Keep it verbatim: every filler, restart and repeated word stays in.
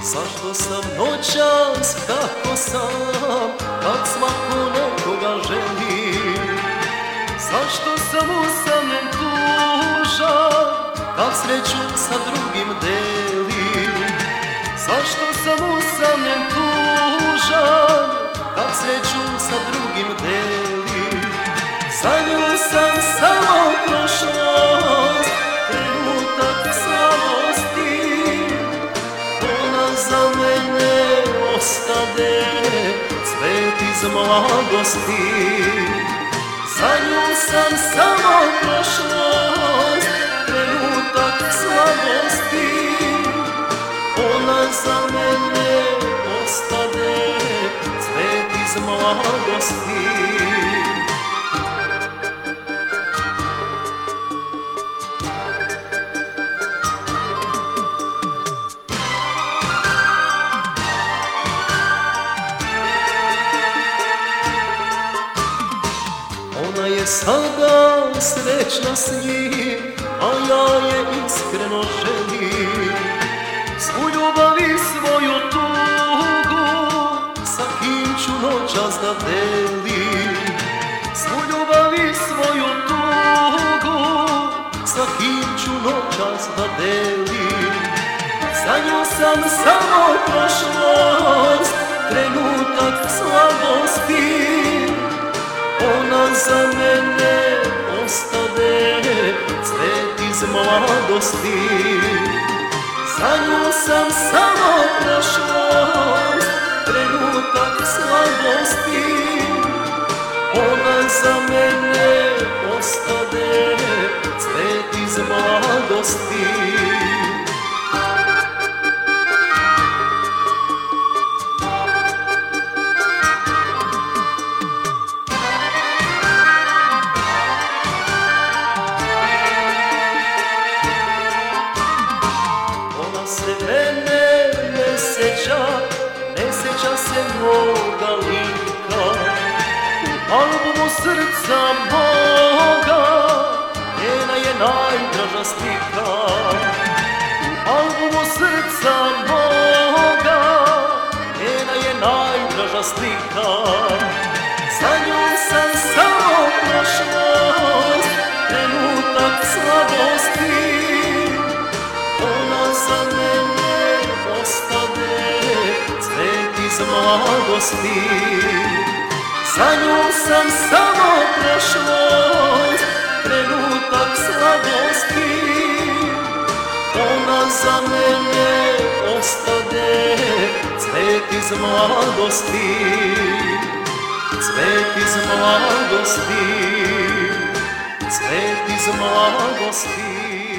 Zašto sam noćas tako sam, kak svako nekoga želi? Zašto sam usamljen tužan, kak sreću sa drugim deli? Zašto sam usamljen tužan, kak sreću sa drugim deli? Za nju sam samo prošlost, trenutak slabosti. Ona za mene ostade, cvet iz mladosti. Za nju sam samo prošlost, trenutak slabosti. Ona za mene ostade, cvet iz mladosti. Ona je sada srećna s njim, a ja je iskreno želim. Svu ljubav i svoju tugu, sa kim ću noćas da delim. Svu ljubav i svoju tugu, sa kim ću noćas da delim. Za nju sam samo prošlost, trenutak slabosti. Ona za mene ostade, cvet iz mladosti. Za nju sam samo prošlost, trenutak slabosti. Ona za mene ostade, cvet iz mladosti. Ne sjeća se moga lika, u albumu srca moga njena je najdraža slika. U albumu srca moga njena je najdraža slika. Za nju sam samo prošlost, trenutak slabosti. Ona za mene ostade, cvet iz mladosti. Za nju sam samo prošlost, trenutak slabosti. Ona za mene ostade, cvet iz mladosti. Cvet iz mladosti, cvet iz mladosti.